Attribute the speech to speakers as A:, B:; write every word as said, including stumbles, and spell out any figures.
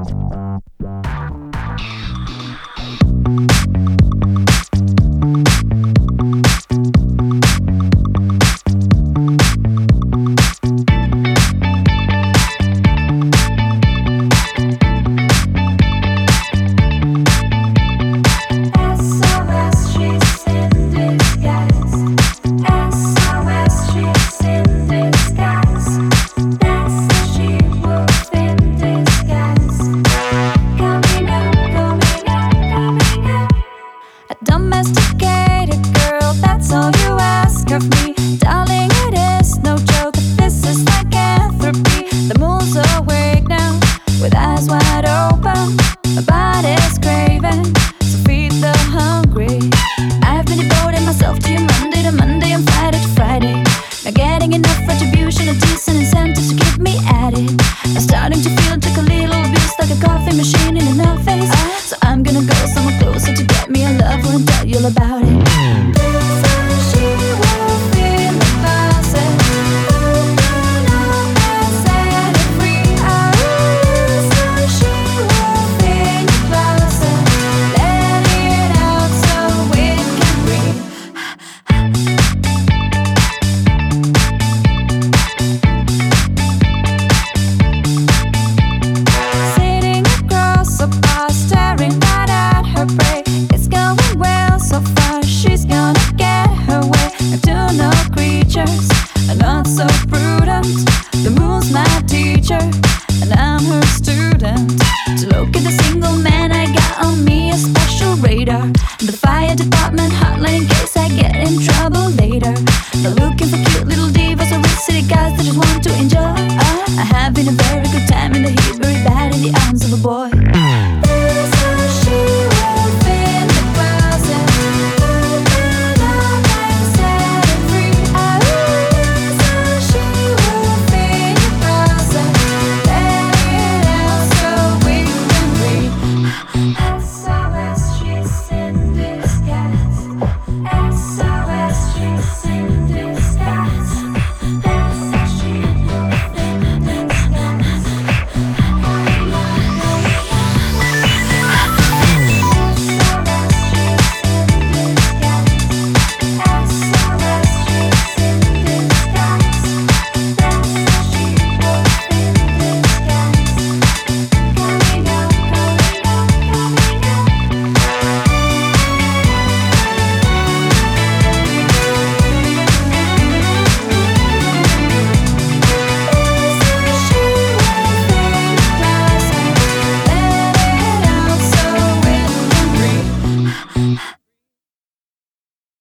A: Domesticated girl, that's all you ask of me. Darling, it is no joke, this is lycanthropy. The moon's awake now, with eyes wide open. My body's craving, so feed the hungry. I've been devoting myself to you Monday to Monday and Friday to Friday. Not getting enough retribution or decent incentives to keep me at it. I'm starting to feel like a little abuse, like a coffee machine in an office. So I'm gonna go somewhere closer to get me a lover and tell you all about it.